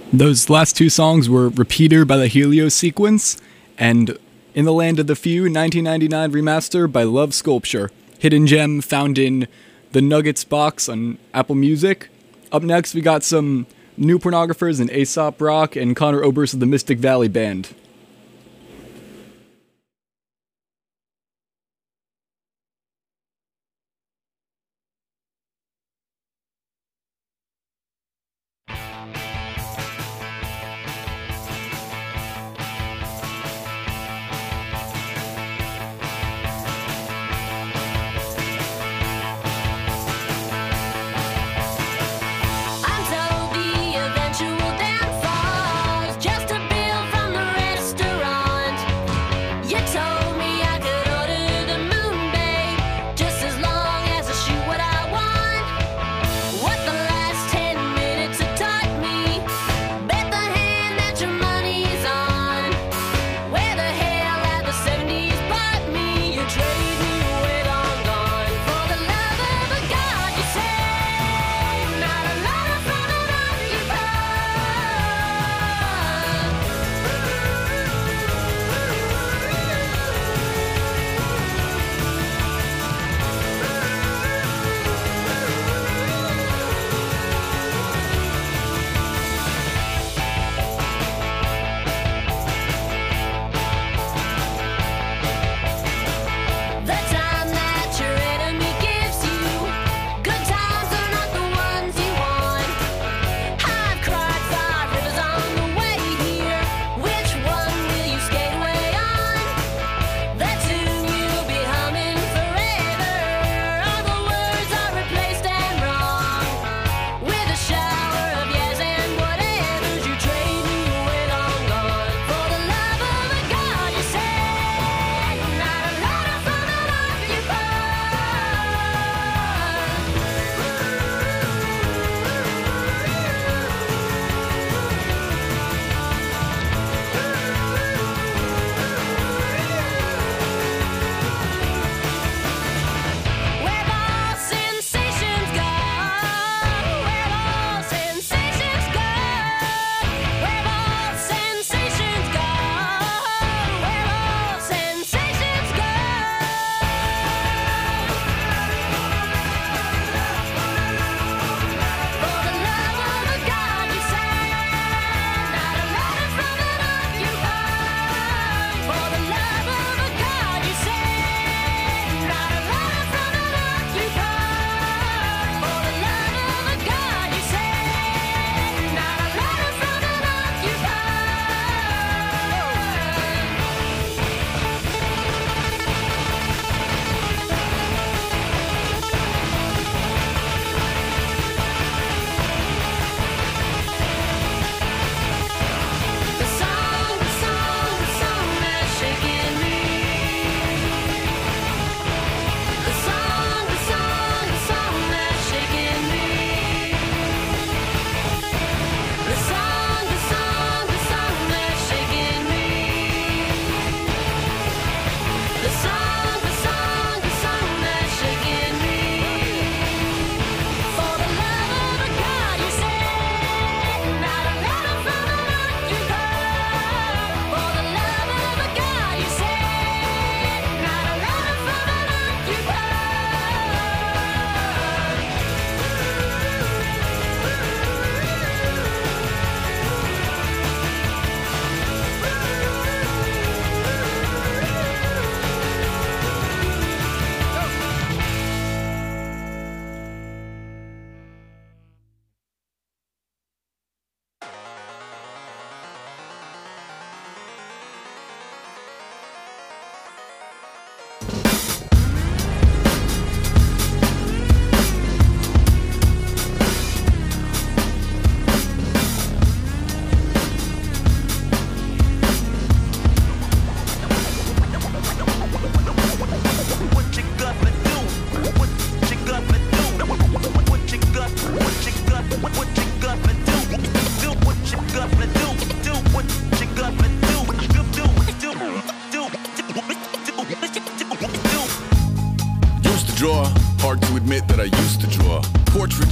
Those last two songs were Repeater by the Helios Sequence and In the Land of the Few 1999 remaster by Love Sculpture. Hidden gem found in the Nuggets box on Apple Music. Up next, we got some New Pornographers and Aesop Rock and Connor Oberst of the Mystic Valley Band. I'm told the eventual downfall is just a bill from the red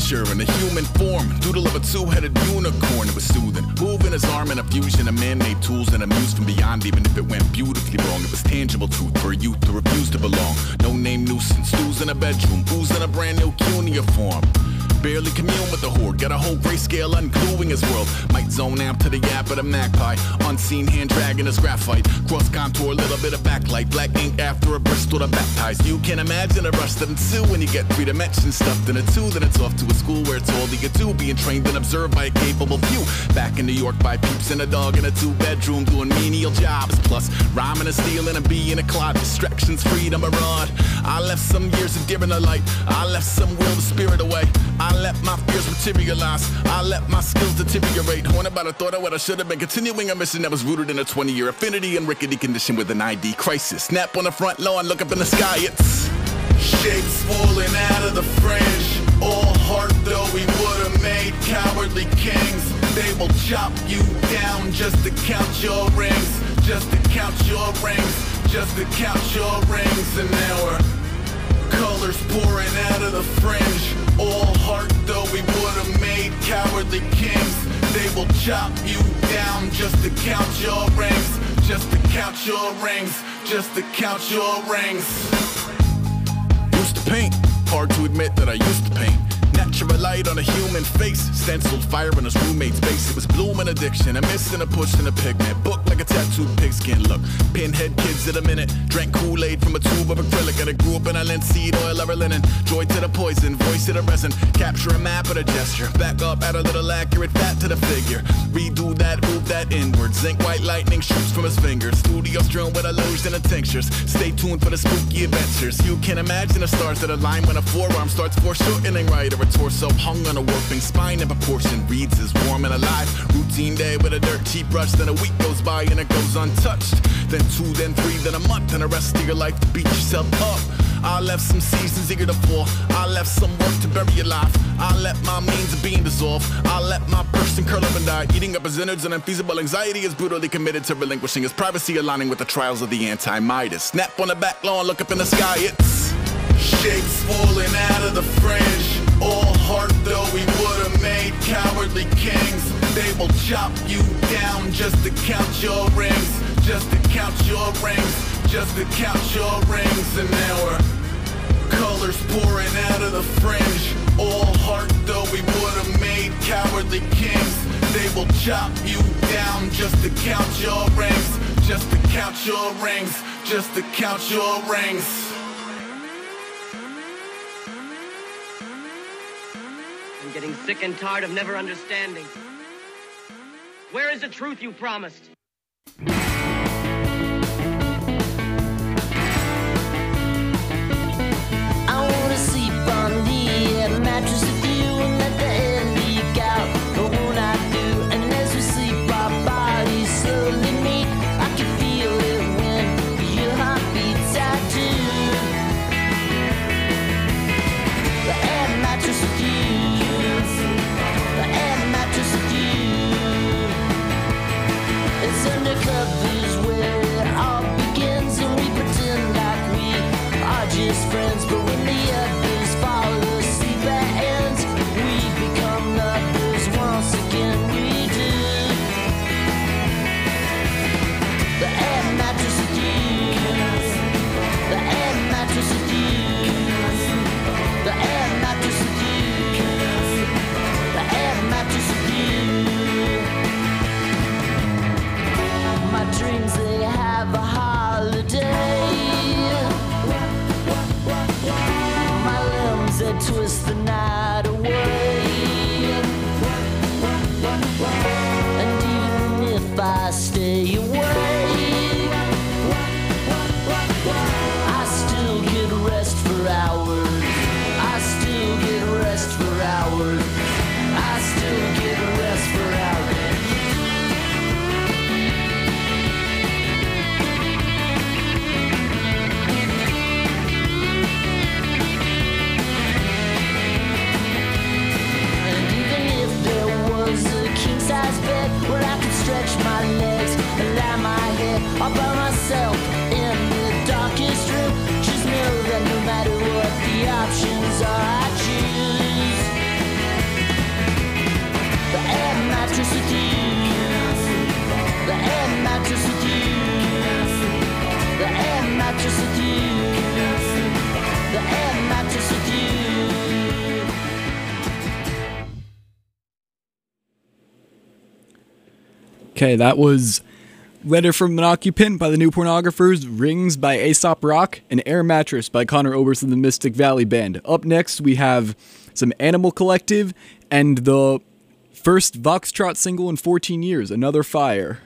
creature in a human form, doodle of a two-headed unicorn. It was soothing, moving his arm in a fusion of man-made tools and amused from beyond. Even if it went beautifully wrong, it was tangible truth for a youth to refuse to belong. No name nuisance, stews in a bedroom, booze in a brand new cuneiform. Barely commune with the horde, got a whole grayscale ungluing his world. Might zone out to the yap of the magpie, unseen hand dragging his graphite. Cross contour, little bit of backlight, black ink after a Bristol to baptize. You can imagine a rush that ensue when you get 3 dimensions stuffed in a 2. Then it's off to a school where it's all that you do, being trained and observed by a capable few. Back in New York by peeps and a dog in a 2-bedroom doing menial jobs. Plus rhyming and stealing and being a clod, distractions, freedom, a rod. I left some years of deer in the light, I left some will the spirit away. I let my fears materialize, I let my skills deteriorate. Horn about a thought of what I should have been, continuing a mission that was rooted in a 20-year affinity and rickety condition with an ID crisis. Snap on the front lawn, look up in the sky, it's shapes falling out of the fringe. All heart though we would've made cowardly kings. They will chop you down just to count your rings, just to count your rings, just to count your rings. And now we're colors pouring out of the fringe. All heart though we would've made cowardly kings. They will chop you down just to count your rings, just to count your rings, just to count your rings. Used to paint, hard to admit that I used to paint. Natural light on a human face, stenciled fire in his roommate's face. It was blooming addiction, a missing a push and a pigment. Book like a tattooed pigskin look. Pinhead kids in a minute, drank Kool-Aid from a tube of acrylic. And I grew up in a linseed oil of linen. Joy to the poison, voice to the resin. Capture a map of the gesture, back up, add a little accurate fat to the figure. Redo that, move that inward. Zinc white lightning shoots from his fingers. Studio strewn with illusion and tinctures. Stay tuned for the spooky adventures. You can imagine the stars that align when a forearm starts foreshortening right, or a torso hung on a warping spine in proportion. Reads as warm and alive. Routine day with a dirt cheap brush. Then a week goes by and it goes untouched. Then 2, then 3, then a month, and the rest of your life to beat yourself up. I left some seasons eager to fall. I left some work to bury your life. I let my means of being dissolve. I let my person curl up and die, eating up his innards. And unfeasible anxiety is brutally committed to relinquishing his privacy, aligning with the trials of the anti-Midas. Snap on the back lawn, look up in the sky, it's shapes falling out of the fringe. All heart though we would've made cowardly kings. They will chop you down just to count your rings, just to count your rings, just to count your rings. And now we're colors pouring out of the fringe. All heart though we would've made cowardly kings. They will chop you down just to count your rings, just to count your rings, just to count your rings. I'm getting sick and tired of never understanding. Where is the truth you promised? I wanna sleep on the mattress with you and let the air leak out. But won't I do? And as we sleep, our bodies slowly meet. I can feel it when your heart beats out too. The air mattress with you. The air mattress with you. It's under covers where it all begins, and we pretend like we are just friends. But when the others fall asleep at ends, we become lovers once again. We do. The air mattress with you. The air mattress with you. The air mattress with you. The air mattress with you. My dreams, they have a holiday. My limbs, they twist the night away. And even if I stay away, I still get rest for hours. I still get rest for hours. I still get rest for hours. King-size bed where I could stretch my legs and lie my head all by myself in the darkest room. Just know that no matter what the options are, I choose with you. The air mattress with you. The air mattress with you. The air mattress with you. Okay, that was Letter from an Occupant by the New Pornographers, Rings by Aesop Rock, and Air Mattress by Connor Oberst and the Mystic Valley Band. Up next, we have some Animal Collective and the first Voxtrot single in 14 years, Another Fire.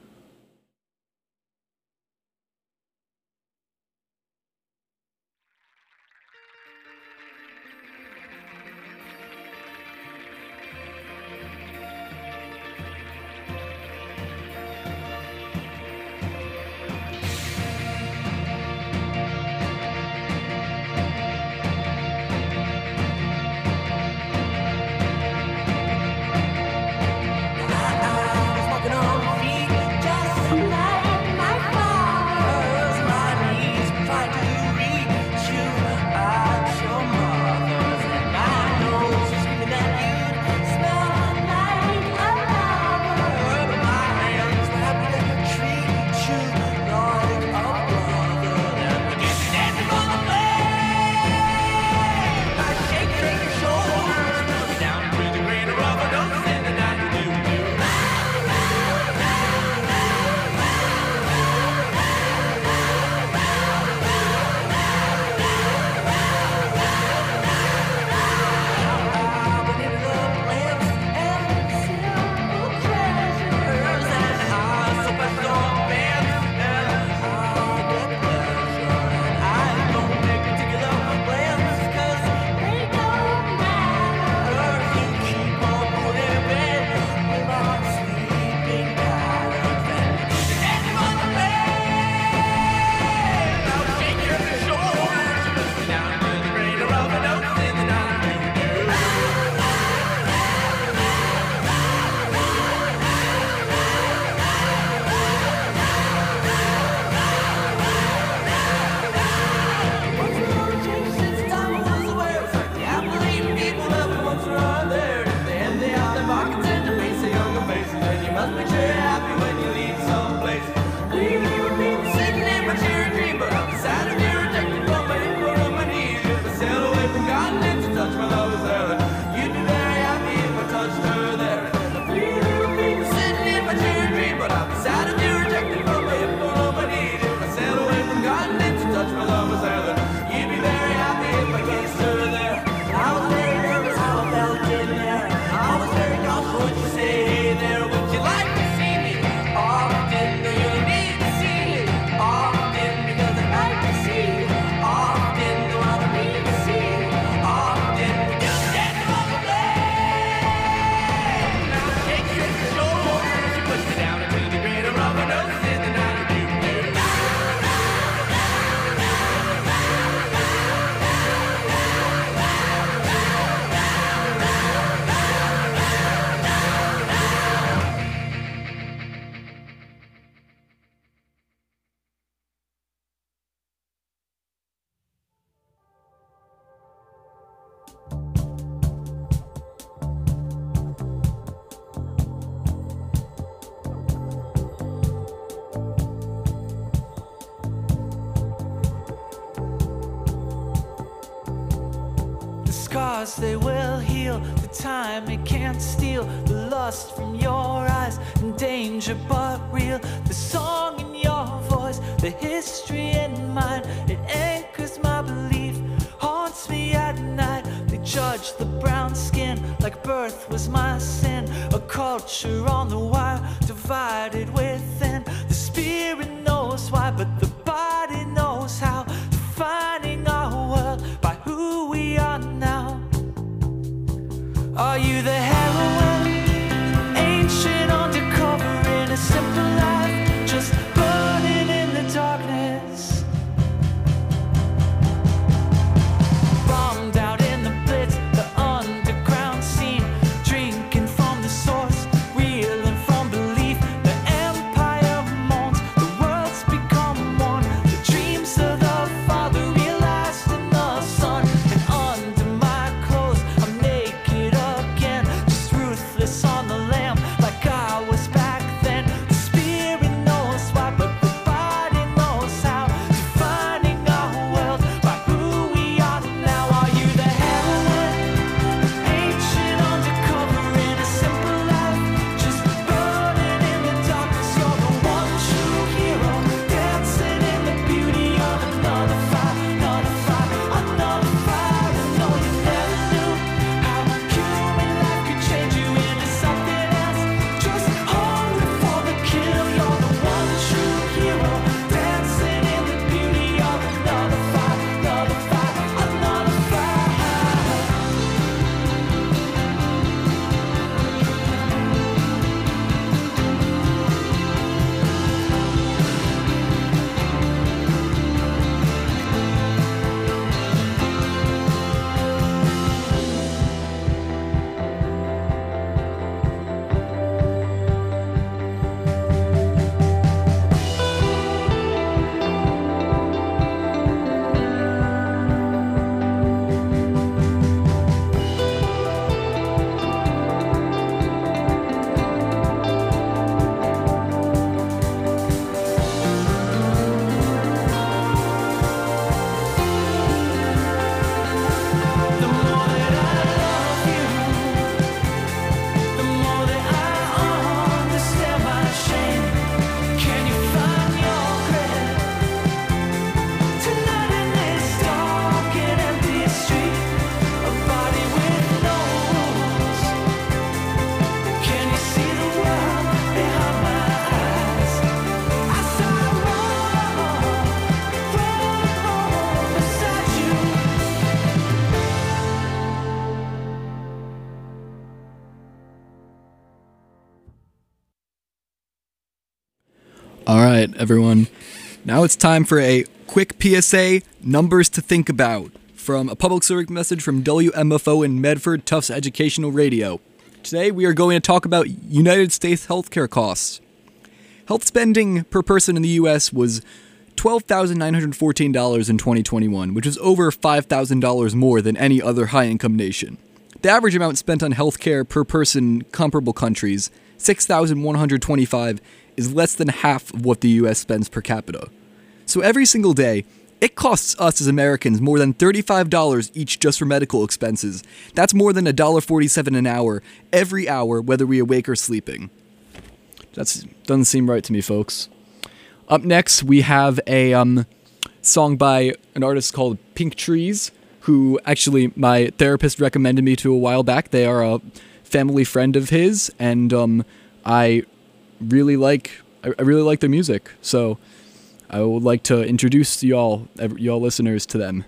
Scars they will heal, the time it can't steal, the lust from your eyes, and danger but real, the song in your voice, the history in mine, it anchors my belief, haunts me at night. They judge the brown skin like birth was my sin, a culture on the wire, divided within. The spirit knows why, but the body knows how, defining our world by who we are now. Are you the heroine, ancient undercover in a simple life, just burning in the darkness? Bombed out in the blitz, the underground scene, drinking from the source, reeling from belief. The empire mourns, the world's become one, the dreams of the father realized in the sun. And under my clothes, I'm naked again, All right, everyone. Now it's time for a quick PSA, numbers to think about, from a public service message from WMFO in Medford Tufts Educational Radio. Today we are going to talk about United States healthcare costs. Health spending per person in the U.S. was $12,914 in 2021, which is over $5,000 more than any other high-income nation. The average amount spent on healthcare per person in comparable countries, $6,125, is less than half of what the U.S. spends per capita. So every single day, it costs us as Americans more than $35 each just for medical expenses. That's more than $1.47 an hour, every hour, whether we awake or sleeping. That doesn't seem right to me, folks. Up next, we have a song by an artist called Pink Trees, who actually my therapist recommended me to a while back. They are a family friend of his, and I really like their music. So I would like to introduce y'all listeners to them.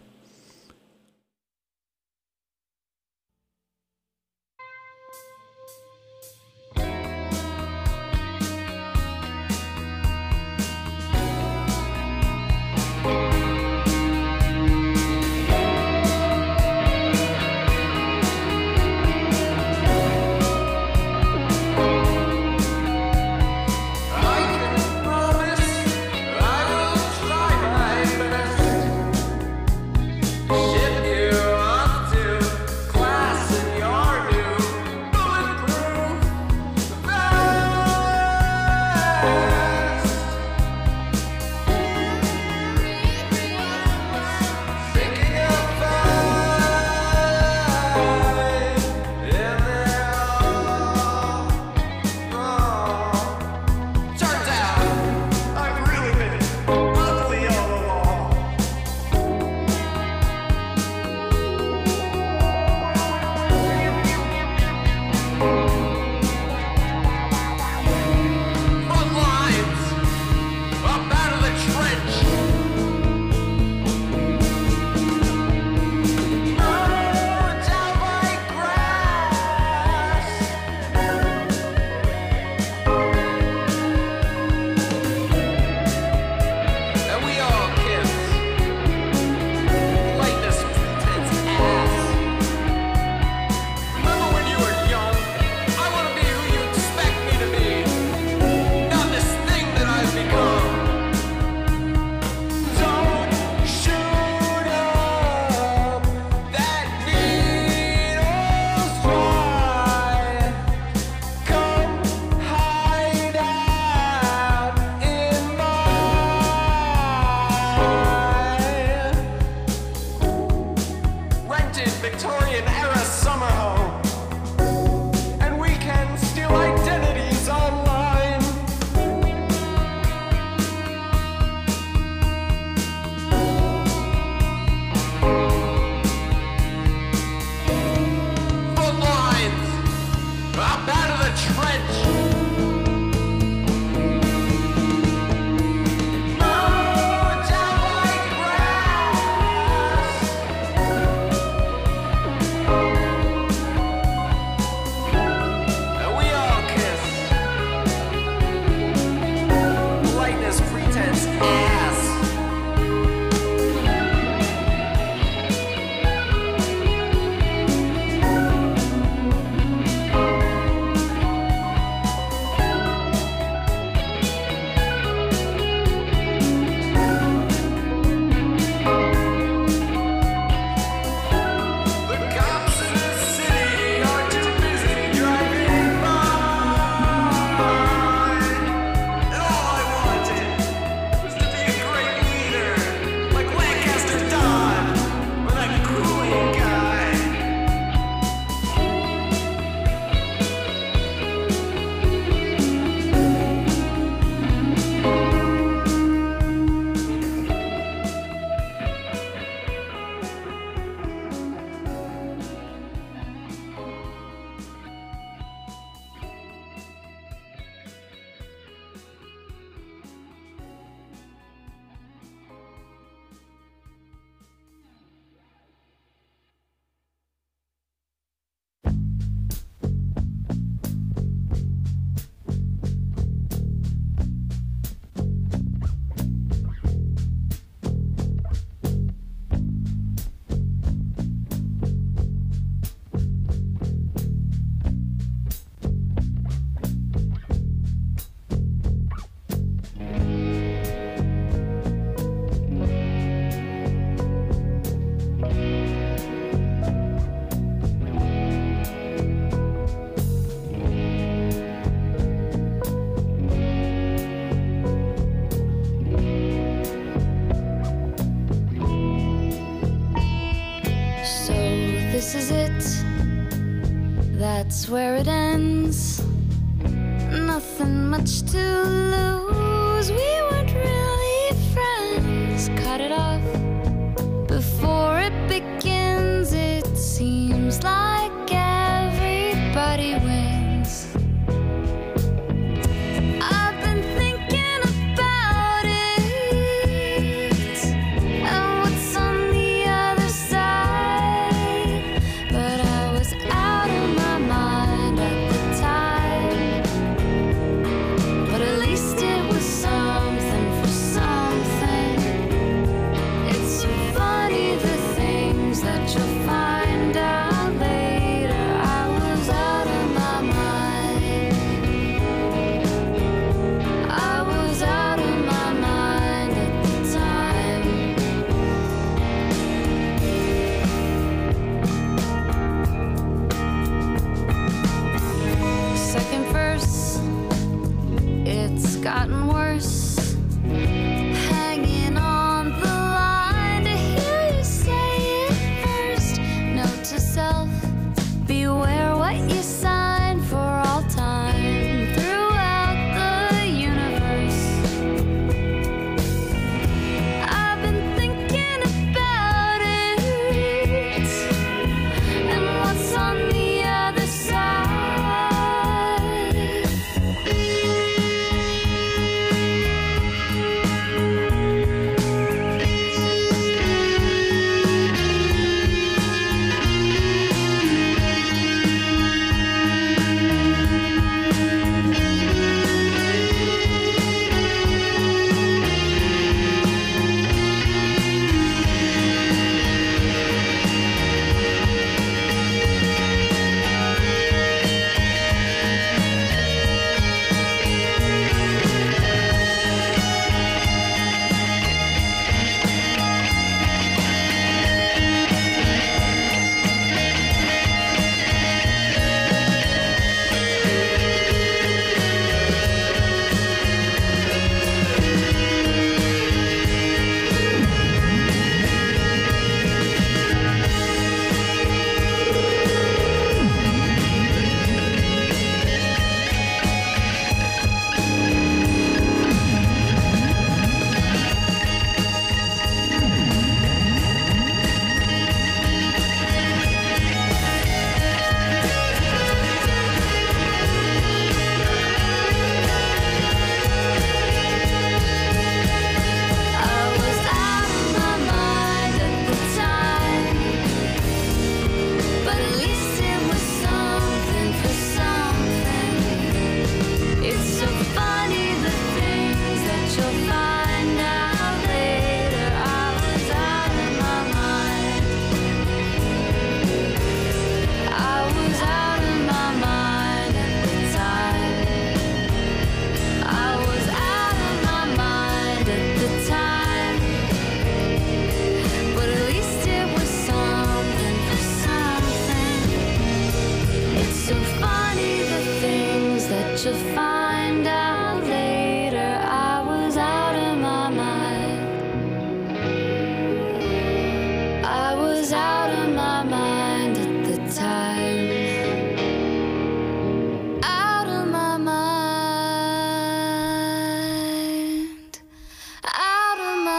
that's where it ends. Nothing much to lose. We weren't really friends. Cut it off before it begins. It seems like everybody wins. I've been thinking about it and what's on the other side, but I was out of my mind at the time. But at least it was something for something. It's so funny the things that you'll find out later. I was out of my mind. I was out of my mind at the time. Second verse, it's gotten worse. Hanging on the line to hear you say it first. Note to self, beware what you sign for all time throughout the universe. I've been thinking about it and what's on the other side. I was out of my mind at the time, but at least it was something for something. It's so funny the things that you'll find out later. I was out of my mind. I was out of my mind at the time. I was out of my mind at the time, but at least it was something for something. It's so funny the things that you find out later. I was out of my mind. I was out of my mind at the time. Out of my mind. Out of my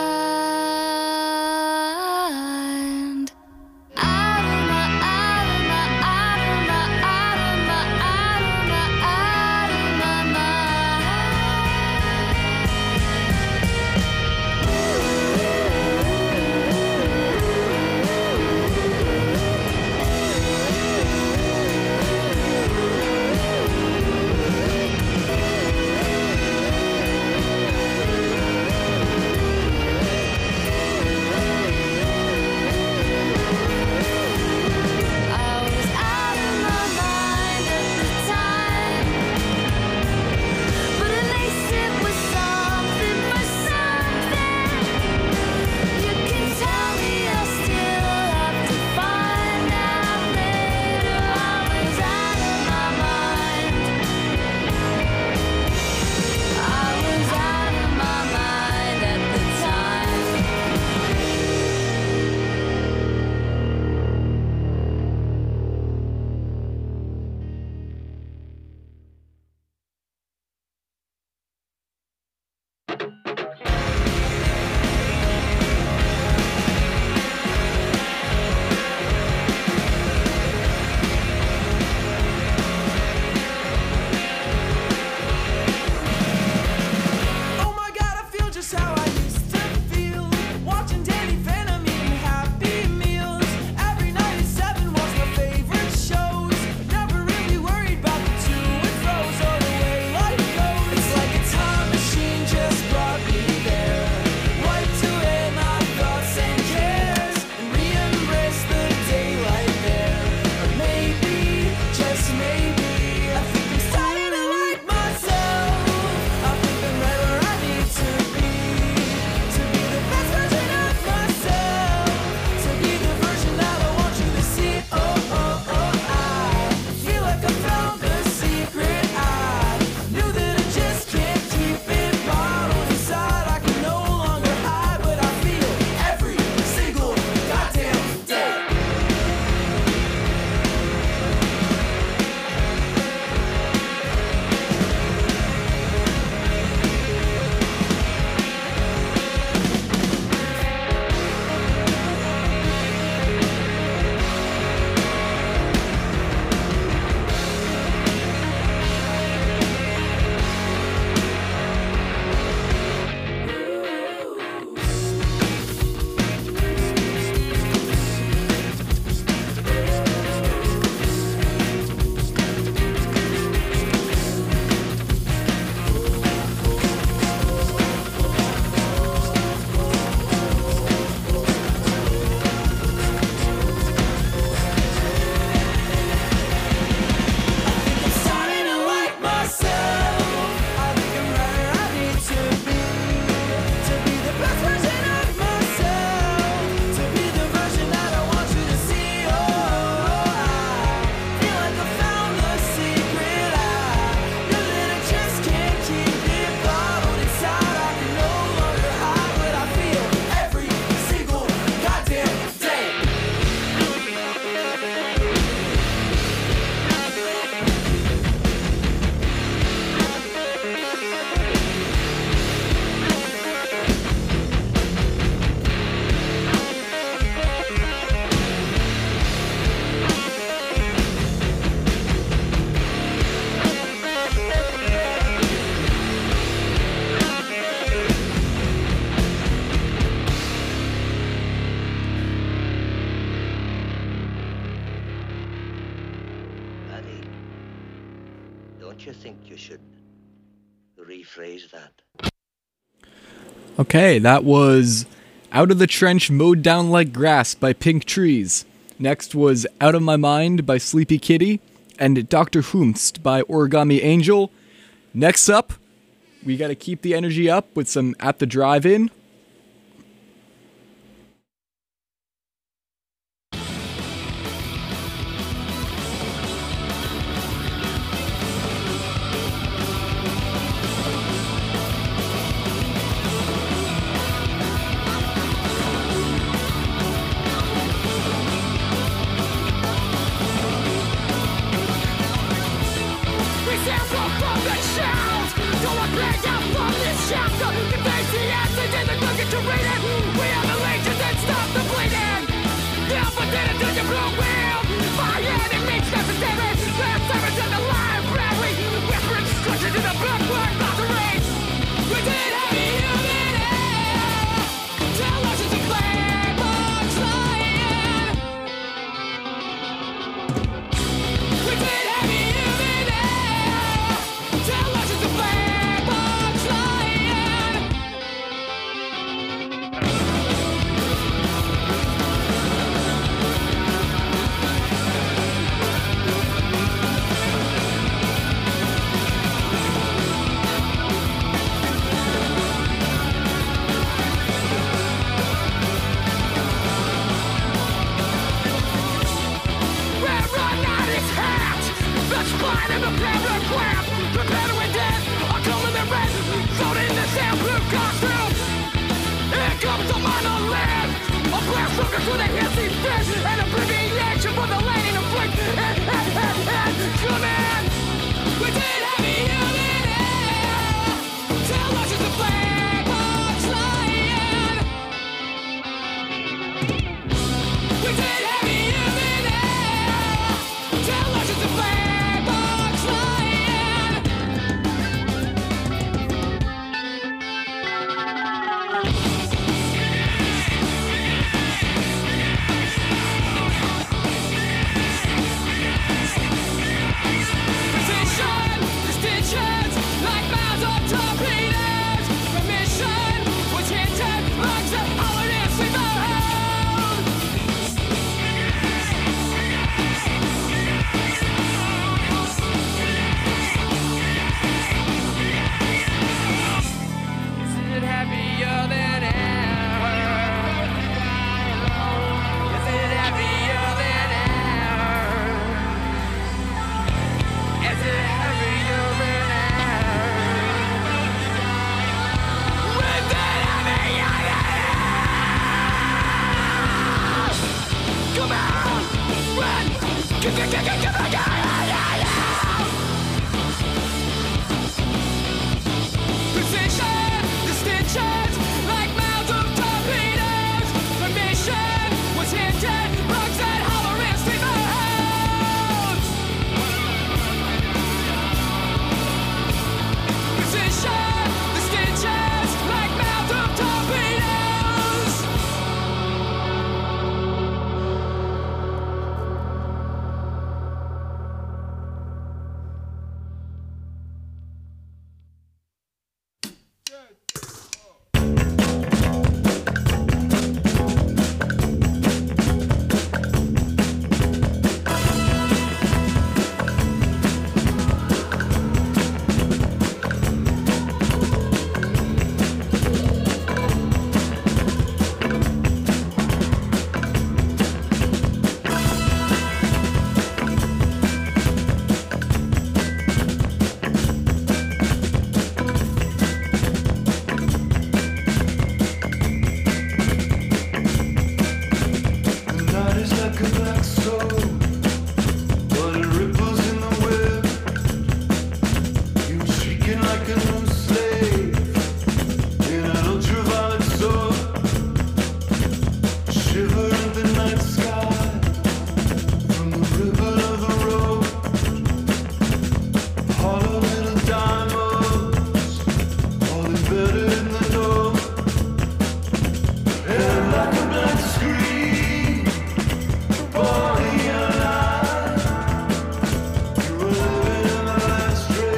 mind. Out of my, out of my, out of my, out of my, out of my, out of Don't you think you should rephrase that? Okay, that was Out of the Trench Mowed Down Like Grass by Pink Trees. Next was Out of My Mind by Sleepy Kitty, and Dr. Whomst by Origami Angel. Next up, we gotta keep the energy up with some At the Drive-In. Straight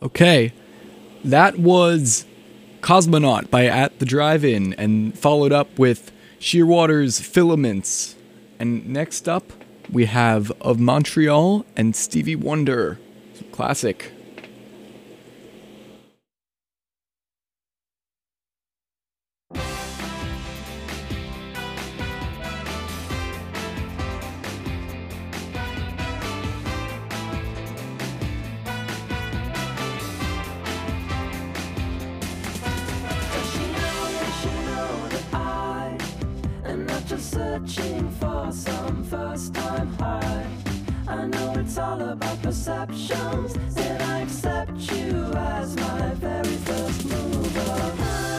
Okay, that was Cosmonaut by At the Drive-In, and followed up with Shearwater's Filaments. And next up, we have Of Montreal and Stevie Wonder. Classic. Searching for some first time high. I know it's all about perceptions, and I accept you as my very first mover.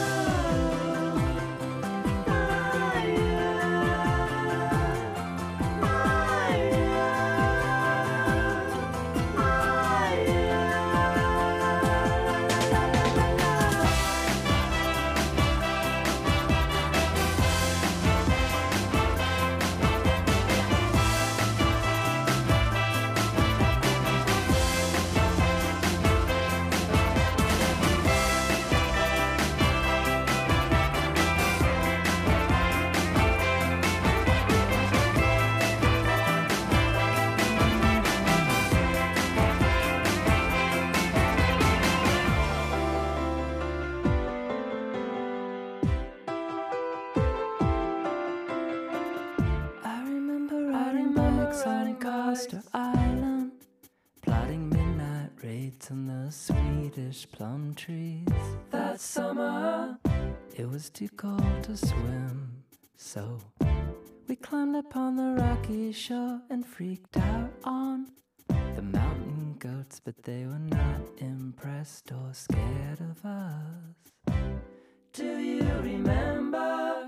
Island, plotting midnight raids on the Swedish plum trees. That summer, it was too cold to swim, so we climbed upon the rocky shore and freaked out on the mountain goats, but they were not impressed or scared of us. Do you remember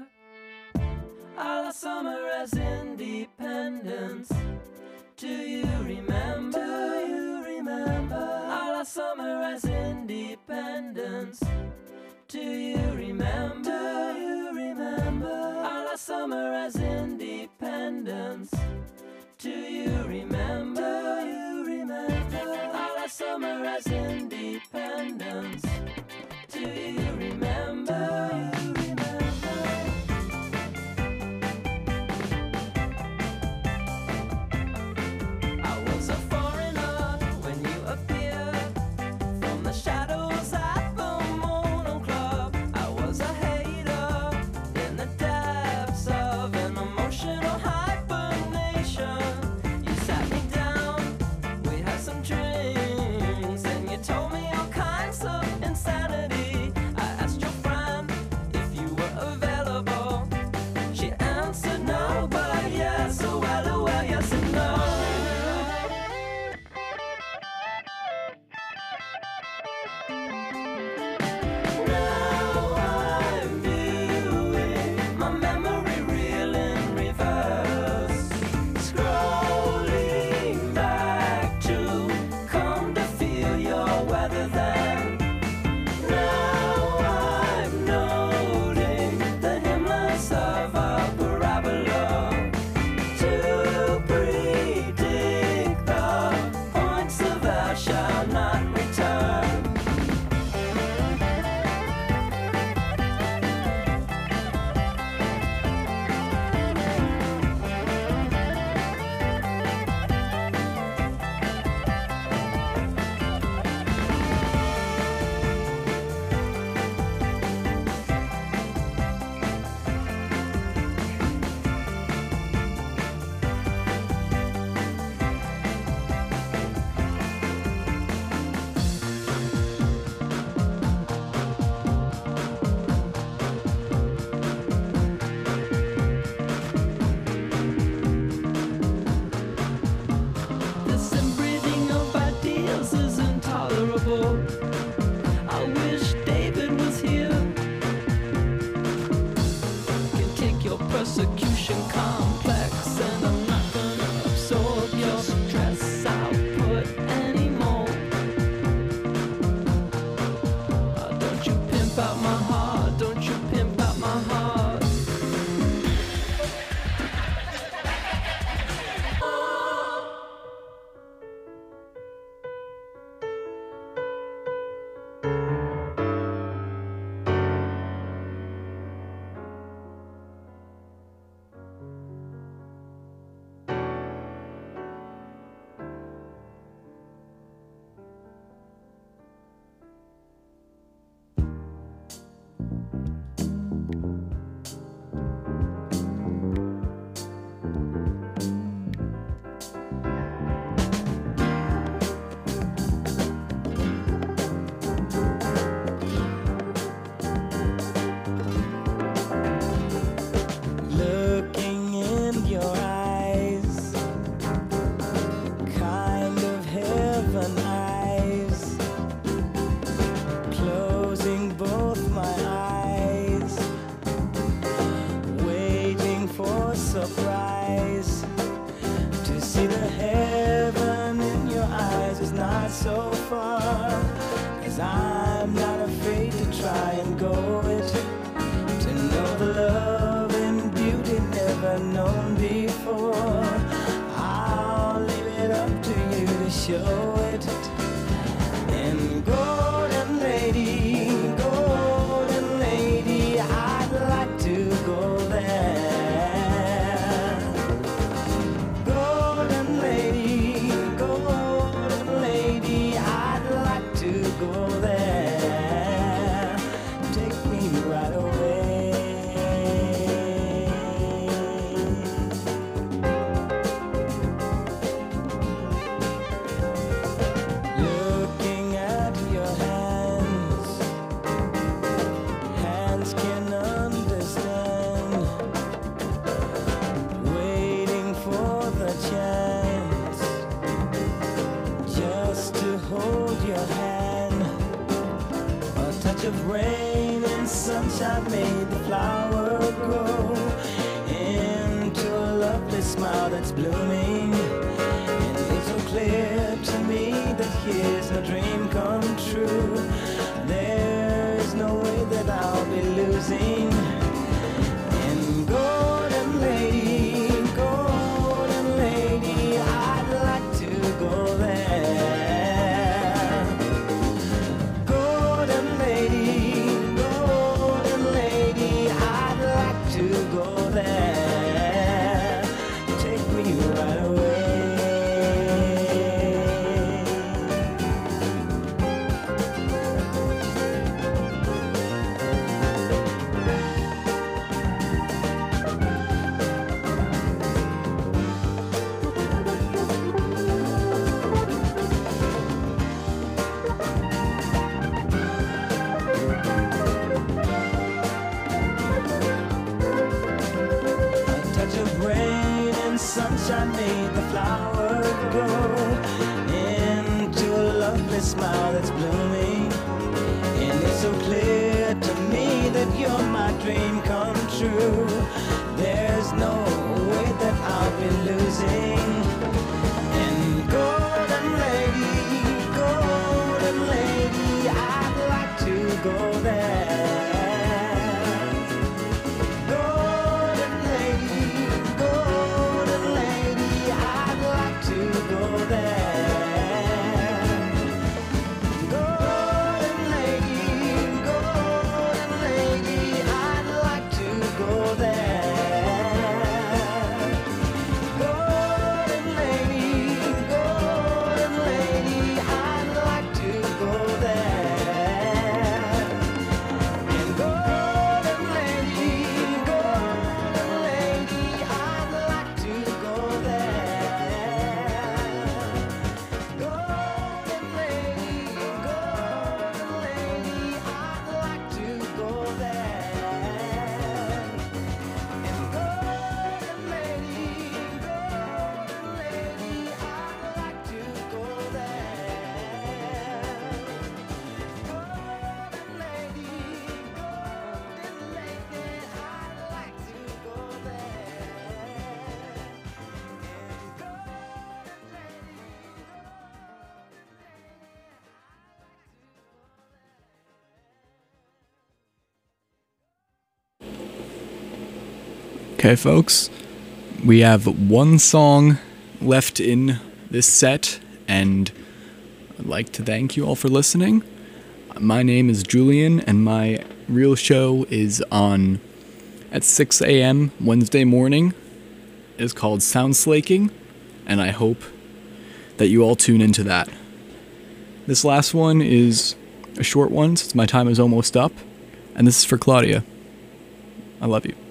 our summer as independence? Do you remember? Do you remember our summer as independence? Do you remember? Do you remember our summer as independence? Do you remember? Do you remember our summer as independence? Do you remember? Do you remember? Drinks, and you told me all kinds of insanity. far. 'Cause I'm not afraid to try and go it, to know the love and beauty never known before. I'll leave it up to you to show it. And golden lady, I'd like to go there. Golden lady, I'd like to go there. Take me right away. Looking at your hands, hands can understand. Waiting for the chance just to hold your hand. A touch of rain and sunshine made the flower grow into a lovely smile that's blooming. And it's so clear to me that here's a dream come true. There's no way that I'll be losing. And golden lady, I'd like to go there. Golden lady, I'd like to go there. Take me right away. A touch of rain and sunshine made the flower grow into a lovely smile that's blooming. And it's so clear to me that you're my dream come true. There's no way that I'll be losing. And golden lady, I'd like to go there. Golden lady, I'd like to go there. Golden lady, I'd like to go there. Golden lady, I'd like to go there. And golden lady, I'd like to go there. Golden lady, I'd like to go there. And golden lady, I'd like to go there. Golden lady, I'd like to go Okay, folks, we have one song left in this set, and I'd like to thank you all for listening. My name is Julian, and my real show is on at 6 a.m. Wednesday morning. It's called Sound Slaking, and I hope that you all tune into that. This last one is a short one, since my time is almost up, and this is for Claudia. I love you.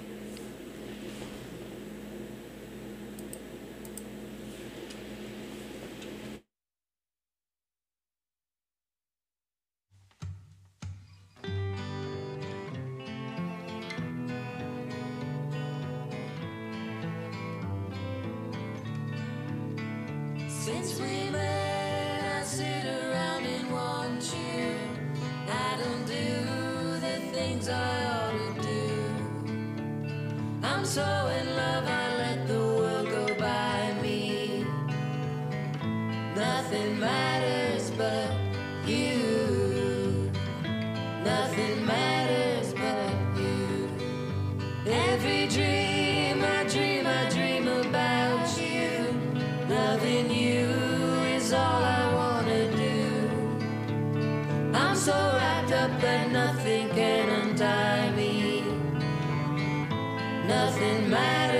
Since we met, I sit around and want you. I don't do the things I ought to do. I'm so in love, I let the world go by me. Nothing matters but so wrapped up that nothing can untie me. Nothing matters.